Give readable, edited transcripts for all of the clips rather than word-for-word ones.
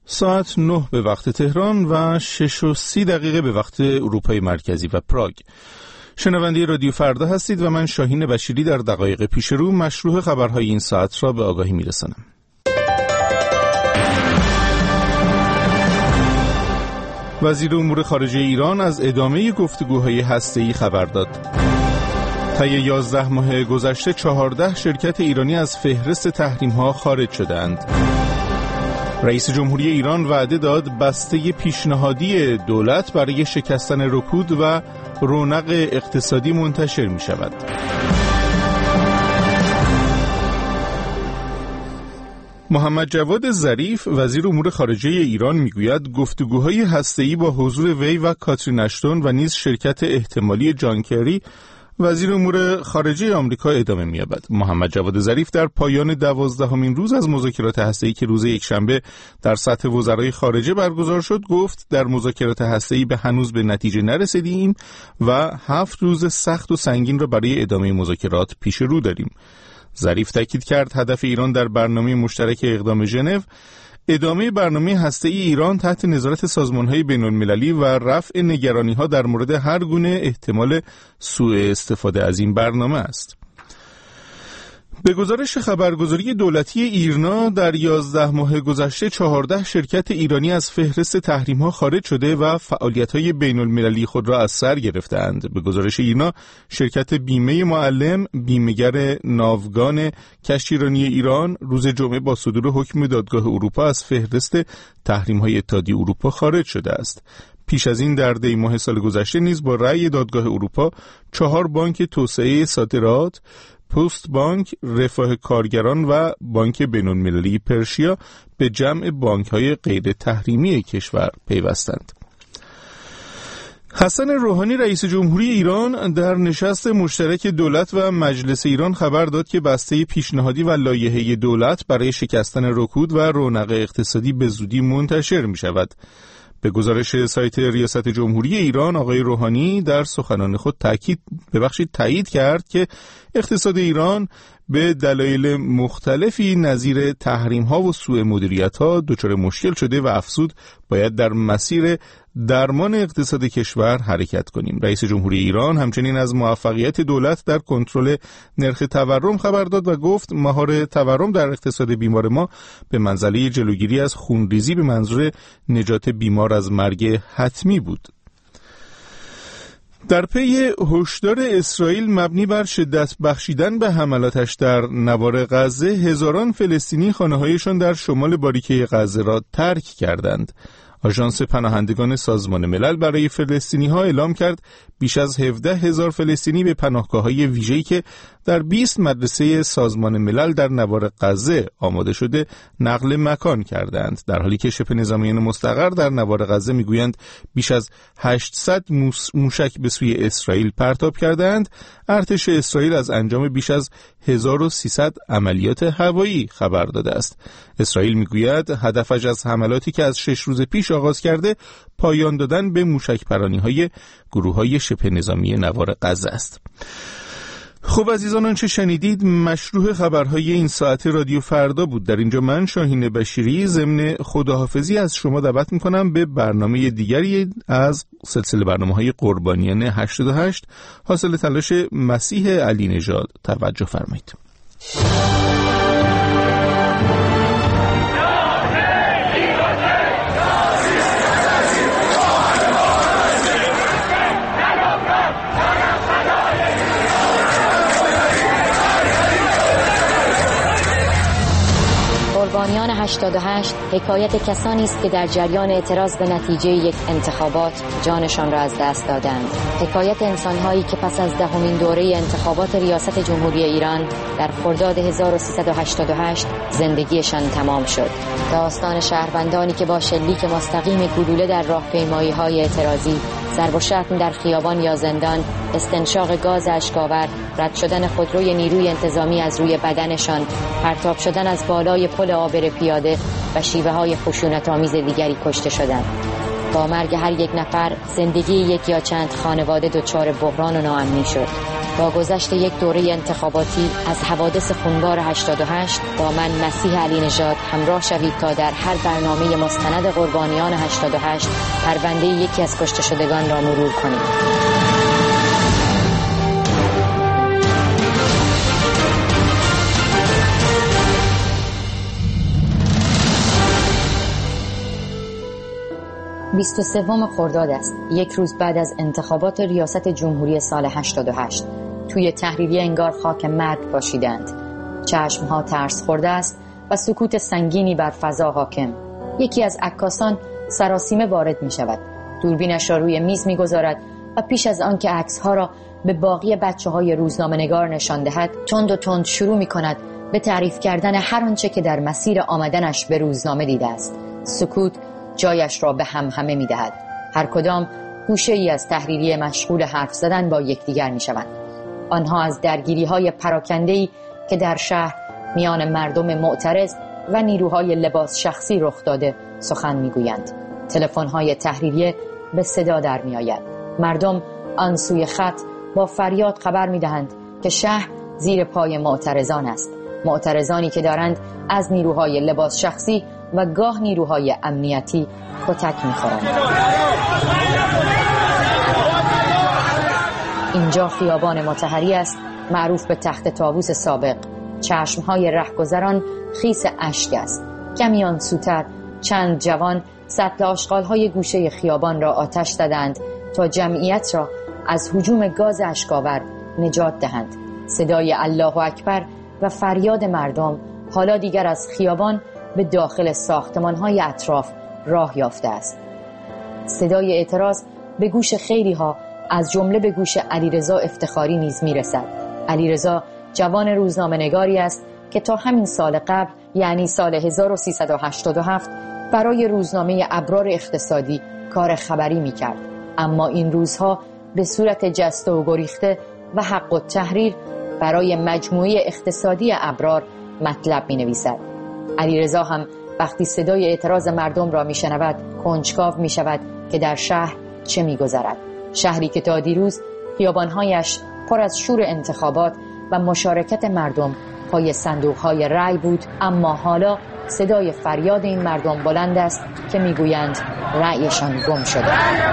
ساعت 9 به وقت تهران و 6:30 به وقت اروپای مرکزی و پراگ. شنونده رادیو فردا هستید و من شاهین بشیری در دقایق پیش رو مشروع خبرهای این ساعت را به آگاهی میرسانم. وزیر امور خارجه ایران از ادامه گفتگوهای هسته‌ای خبر داد. طی 11 ماه گذشته 14 شرکت ایرانی از فهرست تحریم‌ها خارج شدند. رئیس جمهوری ایران وعده داد بسته پیشنهادی دولت برای شکستن رکود و رونق اقتصادی منتشر می شود. محمد جواد ظریف وزیر امور خارجه ایران میگوید گفتگوهای هسته‌ای با حضور وی و کاترین اشتون و نیز شرکت احتمالی جان کری وزیر امور خارجه آمریکا ادامه می‌یابد. محمد جواد ظریف در پایان 12مین روز از مذاکرات هسته‌ای که روز یکشنبه در سطح وزرای خارجه برگزار شد گفت در مذاکرات هسته‌ای هنوز به نتیجه نرسیدیم و 7 روز سخت و سنگین را برای ادامه مذاکرات پیش رو داریم. ظریف تاکید کرد هدف ایران در برنامه مشترک اقدام ژنو ادامه برنامه هسته‌ای ایران تحت نظارت سازمان‌های بین‌المللی و رفع نگرانی‌ها در مورد هر گونه احتمال سوء استفاده از این برنامه است. به گزارش خبرگزاری دولتی ایرنا در 11 ماه گذشته 14 شرکت ایرانی از فهرست تحریم‌ها خارج شده و فعالیت‌های بین‌المللی خود را از سر گرفتند. به گزارش ایرنا شرکت بیمه معلم، بیمه‌گر ناوگان کشتیرانی ایران روز جمعه با صدور حکم دادگاه اروپا از فهرست تحریم‌های اتحادیه اروپا خارج شده است. پیش از این در دی ماه سال گذشته نیز با رأی دادگاه اروپا 4 بانک توسعه صادرات، پست بانک، رفاه کارگران و بانک بین‌المللی پرشیا به جمع بانک‌های غیر تحریمی کشور پیوستند. حسن روحانی رئیس جمهوری ایران در نشست مشترک دولت و مجلس ایران خبر داد که بسته پیشنهادی و لایحه دولت برای شکستن رکود و رونق اقتصادی به زودی منتشر می شود. به گزارش سایت ریاست جمهوری ایران آقای روحانی در سخنان خود تایید کرد که اقتصاد ایران به دلایل مختلفی نظیر تحریم‌ها و سوء مدیریت‌ها دچار مشکل شده و افزود باید در مسیر درمان اقتصاد کشور حرکت کنیم. رئیس جمهوری ایران همچنین از موفقیت دولت در کنترل نرخ تورم خبر داد و گفت مهار تورم در اقتصاد بیمار ما به منزله جلوگیری از خونریزی به منظور نجات بیمار از مرگ حتمی بود. در پی هشدار اسرائیل مبنی بر شدت بخشیدن به حملاتش در نوار غزه هزاران فلسطینی خانه‌هایشان در شمال باریکه غزه را ترک کردند. آژانس پناهندگان سازمان ملل برای فلسطینی‌ها اعلام کرد بیش از 17,000 فلسطینی به پناهگاه‌های ویژه‌ای که در 20 مدرسه سازمان ملل در نوار غزه آماده شده نقل مکان کردند، در حالی که شبه نظامیان مستقر در نوار غزه میگویند بیش از 800 موشک به سوی اسرائیل پرتاب کردند. ارتش اسرائیل از انجام بیش از 1300 عملیات هوایی خبر داده است. اسرائیل میگوید هدفش از حملاتی که از 6 روز پیش آغاز کرده پایان دادن به موشک پرانی‌های گروه‌های شبه نظامی نوار غزه است. خب عزیزان، آنچه شنیدید مشروع خبرهای این ساعت رادیو فردا بود. در اینجا من شاهین بشیری ضمن خداحافظی از شما دعوت میکنم به برنامه دیگری از سلسله برنامه‌های قربانیان 88 حاصل تلاش مسیح علی نژاد توجه فرمایید. قربانیان 88 حکایت کسانی است که در جریان اعتراض به نتیجه یک انتخابات جانشان را از دست دادند. حکایت انسان‌هایی که پس از 10مین دوره انتخابات ریاست جمهوری ایران در خرداد 1388 زندگیشان تمام شد. داستان شهروندانی که با شلیک مستقیم گلوله در راهپیمایی‌های اعتراضی، ضرب و شتم در خیابان یا زندان، استنشاق گاز اشک‌آور، رد شدن خودروی نیروی انتظامی از روی بدنشان، پرتاب شدن از بالای پل عابر پیاده و شیوه‌های خشونت‌آمیز دیگری کشته شدند. با مرگ هر یک نفر زندگی یک یا چند خانواده دچار بحران و ناامنی شد. با گذشت یک دوره انتخاباتی از حوادث خونبار 88 با من مسیح علی نژاد همراه شوید تا در هر برنامه مستند قربانیان 88 پرونده یکی از کشته شدگان را مرور کنیم. بیست و سوم خرداد است، یک روز بعد از انتخابات ریاست جمهوری سال 88. توی تحریریه انگار خاک مرگ پاشیدند. چشمها ترس خورده است و سکوت سنگینی بر فضا حاکم. یکی از عکاسان سراسیمه وارد می شود. دوربینش را روی میز می گذارد و پیش از آن که عکس‌ها را به باقی بچه‌های روزنامه‌نگار نشان دهد، تند و تند شروع می کند به تعریف کردن هر آنچه که در مسیر آمدنش به روزنامه دیده است. سکوت جایش را به همهمه می دهد. هر کدام گوشه‌ای از تحریریه مشغول حرف زدن با یکدیگر می شوند. آنها از درگیری‌های پراکنده‌ای که در شهر میان مردم معترض و نیروهای لباس شخصی رخ داده سخن می‌گویند. تلفن‌های تحریریه به صدا در می‌آید. مردم آن سوی خط با فریاد خبر می‌دهند که شهر زیر پای معترضان است. معترضانی که دارند از نیروهای لباس شخصی و گاه نیروهای امنیتی کتک می‌خورند. اینجا خیابان مطهری است، معروف به تخت طاووس سابق. چشمهای رهگذران خیس اشک است. کمی آن سوتر چند جوان سطل آشغال‌های گوشه خیابان را آتش زدند تا جمعیت را از هجوم گاز اشک‌آور نجات دهند. صدای الله اکبر و فریاد مردم حالا دیگر از خیابان به داخل ساختمان‌های اطراف راه یافته است. صدای اعتراض به گوش خیلی‌ها از جمله به گوش علیرضا افتخاری نیز میرسد. علیرضا جوان روزنامه‌نگاری است که تا همین سال قبل، یعنی سال 1387، برای روزنامه ابرار اقتصادی کار خبری میکرد. اما این روزها به صورت جسته و گریخته و حق التحریر برای مجموعه اقتصادی ابرار مطلب مینویسد. علیرضا هم وقتی صدای اعتراض مردم را میشنود کنجکاو میشود که در شهر چه میگذرد. شهری که تا دیروز خیابانهایش پر از شور انتخابات و مشارکت مردم پای صندوقهای رأی بود، اما حالا صدای فریاد این مردم بلند است که میگویند رأیشان گم شده.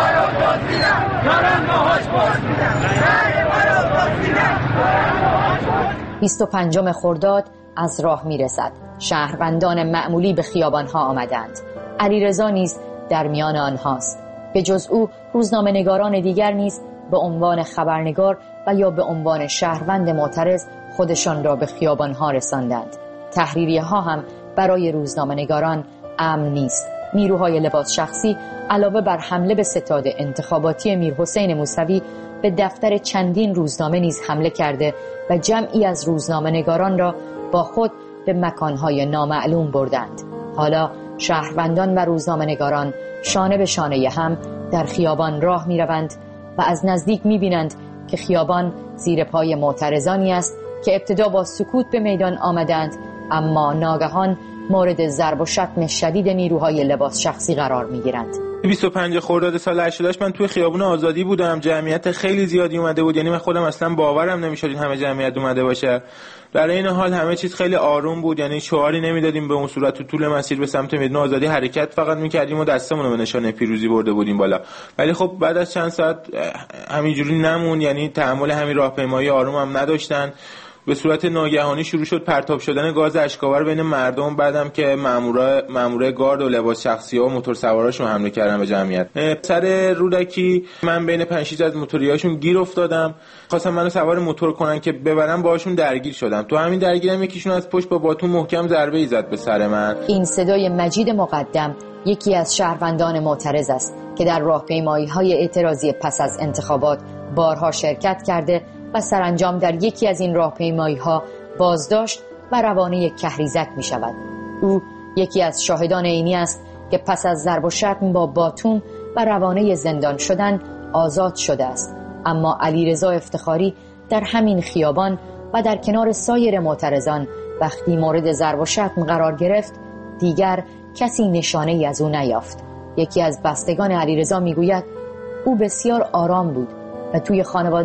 25 خرداد از راه میرسد. شهروندان معمولی به خیابانها آمدند. علیرضا نیز در میان آنهاست. به جز او روزنامه‌نگاران دیگر نیز به عنوان خبرنگار و یا به عنوان شهروند معترض خودشان را به خیابانها رساندند. تحریریه‌ها هم برای روزنامه‌نگاران امن نیست. نیروهای لباس شخصی علاوه بر حمله به ستاد انتخاباتی میرحسین موسوی به دفتر چندین روزنامه نیز حمله کرده و جمعی از روزنامه‌نگاران را با خود به مکانهای نامعلوم بردند. حالا شهروندان و روزنامه‌نگاران شانه به شانه هم در خیابان راه می‌روند و از نزدیک می‌بینند که خیابان زیر پای معترضانی است که ابتدا با سکوت به میدان آمدند، اما ناگهان مورد ضرب و شتم شدید نیروهای لباس شخصی قرار می‌گیرند. 25 خرداد سال 88 من توی خیابون آزادی بودم. جمعیت خیلی زیادی اومده بود، یعنی من خودم اصلا باورم نمی‌شد این همه جمعیت اومده باشه. در این حال همه چیز خیلی آروم بود، یعنی شعاری نمیدادیم به اون صورت. تو طول مسیر به سمت میدان آزادی حرکت فقط می‌کردیم و دستمون رو به نشانه پیروزی برده بودیم بالا. ولی خب بعد از چند ساعت همینجوری نمون، یعنی تحمل همین راهپیمایی آروم هم نداشتن. به صورت ناگهانی شروع شد پرتاب شدن گاز اشک‌آور بین مردم، بعدم که مامورای گارد و لباس شخصی‌ها و موتورسواراشون حمله کردن به جمعیت. سر رودکی من بین 5-6 از موتوریاشون گیر افتادم، خواستم منو سوار موتور کنن که ببرم، باهاشون درگیر شدم. تو همین درگیرم یکیشون از پشت با باتون محکم ضربه‌ای زد به سر من. این صدای مجید مقدم یکی از شهروندان معترض است که در راهپیمایی‌های اعتراضی پس از انتخابات بارها شرکت کرده و سرانجام در یکی از این راهپیمایی‌ها بازداشت و روانه کهریزک می شود. او یکی از شاهدان عینی است که پس از ضرب و شتم با باتون و روانه زندان شدن آزاد شده است. اما علیرضا افتخاری در همین خیابان و در کنار سایر معترضان وقتی مورد ضرب و شتم قرار گرفت دیگر کسی نشانه‌ای از او نیافت. یکی از بستگان علیرضا میگوید او بسیار آرام بود و توی خانواده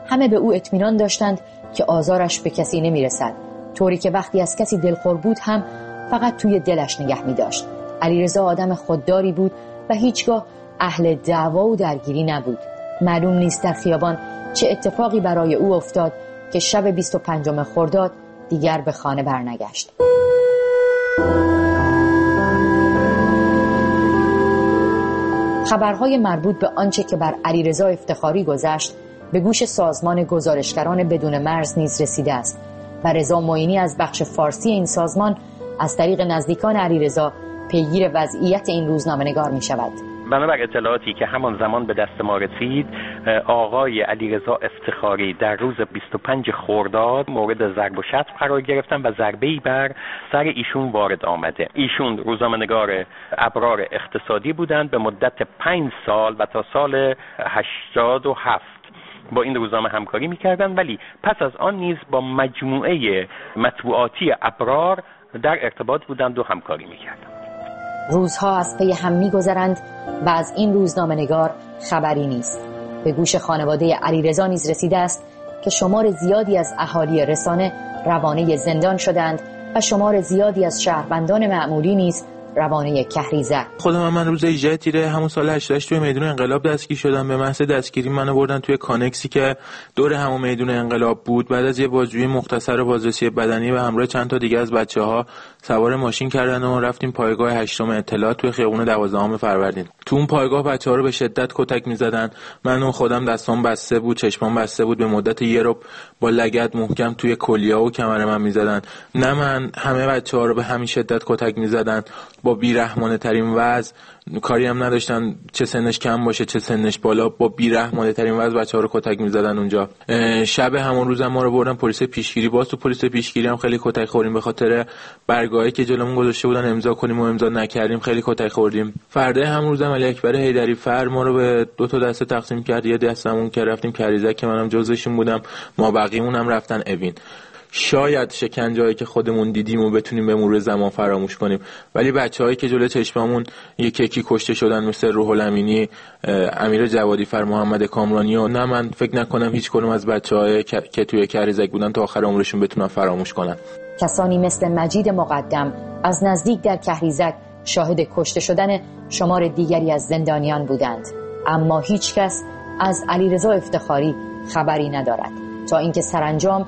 همه به او اطمینان داشتند که آزارش به کسی نمیرسد، طوری که وقتی از کسی دلخور بود هم فقط توی دلش نگه می داشت. علیرضا آدم خودداری بود و هیچگاه اهل دعوا و درگیری نبود. معلوم نیست در خیابان چه اتفاقی برای او افتاد که شب 25 خرداد دیگر به خانه برنگشت. خبرهای مربوط به آنچه که بر علیرضا افتخاری گذشت به گوش سازمان گزارشگران بدون مرز نیز رسیده است و رضا معینی از بخش فارسی این سازمان از طریق نزدیکان علیرضا پیگیر وضعیت این روزنامه‌نگار می شود. بنابر اطلاعاتی که همان زمان به دست ما رسید، آقای علیرضا افتخاری در روز 25 خرداد مورد ضرب و شتم قرار گرفتن و ضربه‌ای بر سر ایشون وارد آمده. ایشون روزنامه‌نگار ابرار اقتصادی بودند به مدت 5 سال و تا سال 87 با این روزنامه همکاری می‌کردند، ولی پس از آن نیز با مجموعه مطبوعاتی ابرار در ارتباط بودند و همکاری می‌کردند. روزها از پی هم می‌گذرند و از این روزنامه‌نگار خبری نیست. به گوش خانواده علیرضا نیز رسیده است که شمار زیادی از اهالی رسانه روانه زندان شدند و شمار زیادی از شهروندان معمولی نیز روانه کهریزک. خودم من روز 18 تیر همون سال 88 توی میدون انقلاب دستگیر شدم. به محض دستگیری منو بردن توی کانکسی که دور همون میدون انقلاب بود. بعد از یه بازجویی مختصر و بازرسی بدنی و همراه چند تا دیگه از بچه‌ها سوار ماشین کردن و رفتیم پایگاه 8 اطلاعات توی خیابون 12 فروردین. تو اون پایگاه بچه‌ها رو به شدت کتک می‌زدن. من خودم دستام بسته بود، چشمام بسته بود. به مدت یه ربع با لگد محکم توی کلیه و کمر من می‌زدن. نه من، همه بچه‌ها رو به همین شدت کتک می‌زدن. با بیرحمانه ترین وضع، کاری هم نداشتن چه سنش کم باشه چه سنش بالا، با بیرحمانه ترین وضع بچه‌ها رو کتک می‌زدن اونجا. شب همون روز ما رو بردن پلیس پیشگیری. باز تو پلیس پیشگیری هم خیلی کتک خوردیم به خاطر برگاهی که جلومون گذاشته بودن امضا کنیم و امضا نکردیم، خیلی کتک خوردیم. فردا همون روز علی اکبر حیدری فر ما رو به 2 تا دسته تقسیم کرد. یه دستمون که رفتیم کریزک که منم جزوشون بودم، ما بقیمون هم رفتن اوین. شاید شکنجه‌ای که خودمون دیدیم و بتونیم به مرور زمان فراموش کنیم، ولی بچه‌هایی که جلوی چشممون یکی کشته شدن مثل روح الامینی، امیر جوادی فر، محمد کامرانی و نه، من فکر نکنم هیچ کدوم از بچه‌هایی که توی کریزک بودن تا آخر عمرشون بتونن فراموش کنن. کسانی مثل مجید مقدم از نزدیک در کریزک شاهد کشته شدن شمار دیگری از زندانیان بودند، اما هیچ کس از علیرضا افتخاری خبری ندارد تا اینکه سرانجام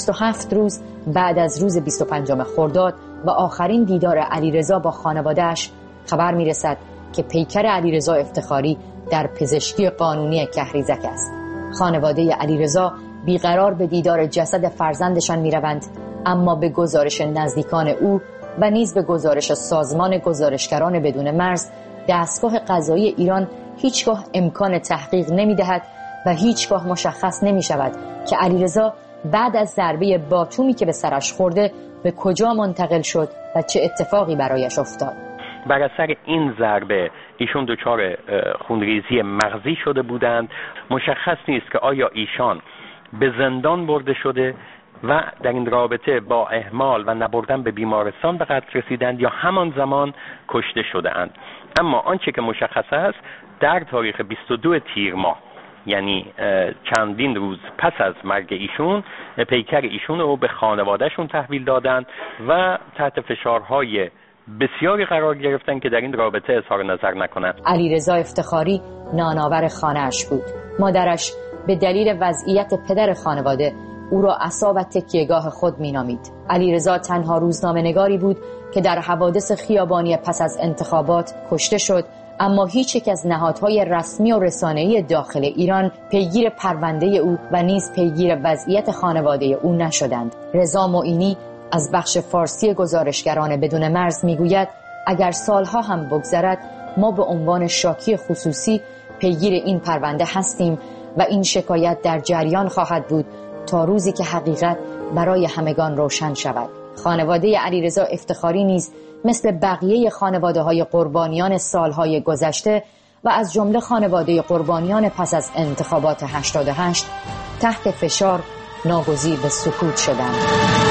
27 روز بعد از روز 25 خرداد و آخرین دیدار علیرضا با خانواده‌اش خبر می‌رسد که پیکر علیرضا افتخاری در پزشکی قانونی کهریزک است. خانواده علیرضا بیقرار به دیدار جسد فرزندشان می‌روند، اما به گزارش نزدیکان او و نیز به گزارش سازمان گزارشگران بدون مرز، دستگاه قضایی ایران هیچگاه امکان تحقیق نمی‌دهد و هیچگاه مشخص نمی‌شود که علیرضا بعد از ضربه باتومی که به سرش خورده به کجا منتقل شد و چه اتفاقی برایش افتاد. بر اثر این ضربه ایشون دچار خونریزی مغزی شده بودند. مشخص نیست که آیا ایشان به زندان برده شده و در این رابطه با اهمال و نبردن به بیمارستان به قتل رسیدند یا همان زمان کشته شده اند. اما آنچه که مشخص است، در تاریخ 22 تیر ماه، یعنی چندین روز پس از مرگ ایشون، پیکر ایشون رو به خانوادهشون تحویل دادن و تحت فشارهای بسیاری قرار گرفتن که در این رابطه اظهار نظر نکنند. علیرضا افتخاری نانآور خانه‌اش بود. مادرش به دلیل وضعیت پدر خانواده او را عصا و تکیهگاه خود مینامید. علیرضا تنها روزنامه‌نگاری بود که در حوادث خیابانی پس از انتخابات کشته شد، اما هیچ یک از نهادهای رسمی و رسانه‌ای داخل ایران پیگیر پرونده او و نیز پیگیر وضعیت خانواده او نشدند. رضا معینی از بخش فارسی گزارشگران بدون مرز میگوید اگر سالها هم بگذرد ما به عنوان شاکی خصوصی پیگیر این پرونده هستیم و این شکایت در جریان خواهد بود تا روزی که حقیقت برای همگان روشن شود. خانواده علیرضا افتخاری نیز مثل بقیه خانواده‌های قربانیان سالهای گذشته و از جمله خانواده قربانیان پس از انتخابات 88 تحت فشار ناگزیر به سکوت شدند.